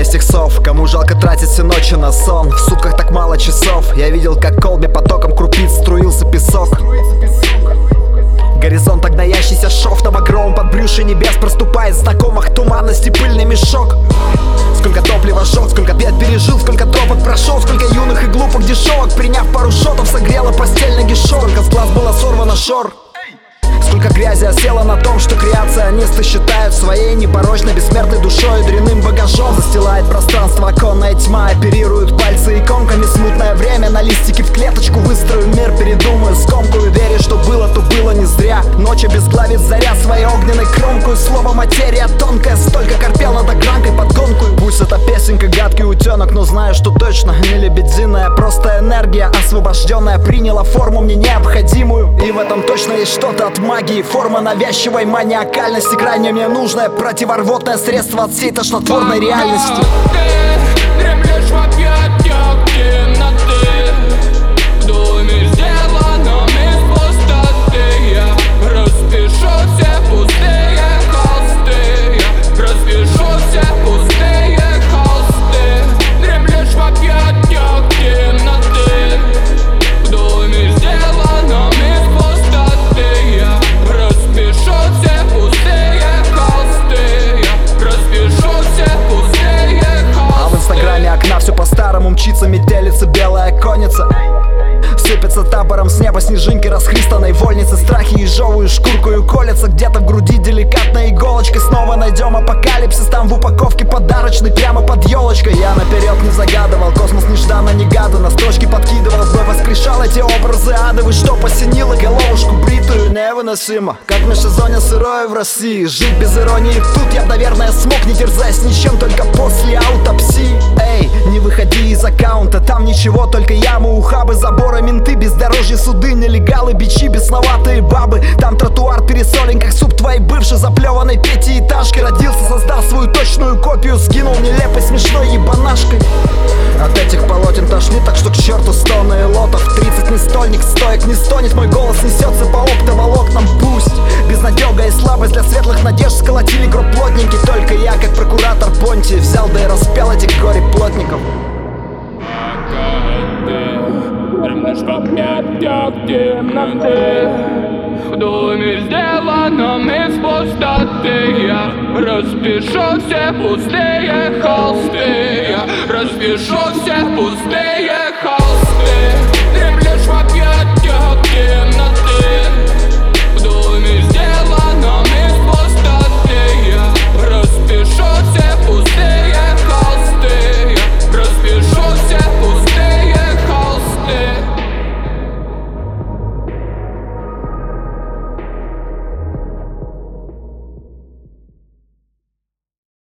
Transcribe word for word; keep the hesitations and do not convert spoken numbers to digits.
тех сов, кому жалко тратить все ночи на сон. В сутках так мало часов. Я видел, как к колбе потоком крупиц струился песок. Горизонт, огноящийся шов на багровом подбрюшье небес. Проступает знакомых туманности пыльный мешок. Сколько топлива жёг, сколько бед пережил, сколько тропок прошел, сколько юных и глупых дешевок, приняв пару шотов, согрела постель нагишом. Сколько с глаз было сорвано шор. Сколько грязи осело на том, что креационисты считают своей непорочной бессмертной душой, дрянным багажом. Застилает пространство оконная тьма, оперируют пальцы иконками. Смутное время на листике в клеточку выстрою мир, передумаю, скомкую, верю, что было, то было не зря. Ночь обезглавит заря своей огненной кромкой. Слово материя тонкая, столько корпел над огранкой под гонку. Пусть эта песенка гадкий утенок, но знаю, что точно не лебединая. Просто энергия освобожденная приняла форму мне необходимую. И в этом точно есть что-то от магии. Форма навязчивой маниакальности, крайне мне нужное противорвотное средство от всей тошнотворной реальности. Ты дремлешь в объятиях темноты, в доме сделанном из пустоты. Я распишу все пустые холсты, я распишу все пустые холсты. Дремлешь в объятиях темноты, в доме сделанном из пустоты. Я распишу все пустые холсты, я распишу все пустые холсты. А в инстаграме окна все по-старому мчится, метелица, белая конница. Сыпется табором с неба снежинки расхристанной вольницы. Страхи ежовую шкуркою колятся, где-то в груди деликатной иголочкой. Снова найдем апокалипсис там в упаковке подарочной, прямо под елочкой. Я наперед не загадывал, космос нежданно-негаданно строчки подкидывал, вновь воскрешал эти образы адовые, что посинило головушку бритую невыносимо. Как в межсезонье сырое в России, жить без иронии тут я б, наверное, смог, не терзаясь ничем, только после аутопсии. Эй, не выходи из аккаунта, там ничего, только ямы, ухабы, заборы, менты, бездорожье, суды, нелегалы, бичи, бесноватые бабы. Там тротуар пересолен, как суп твоей бывшей заплеванной пятиэтажки. Родился, создал свою точную копию, сгинул нелепой смешной ебанашкой. От этих полотен тошнит, так что к черту стоны и лотов. Тридцать не стольник, стоек не стонет, мой голос несется по оптоволокнам. Пусть безнадега и слабость для светлых надежд сколотили гроб плотники. Только я, как прокуратор Понти, взял да и распял этих горе-плотников. Дремлешь в объятиях темноты, в доме сделанном из пустоты. Я распишу все пустые холсты, я распишу все пустые холсты.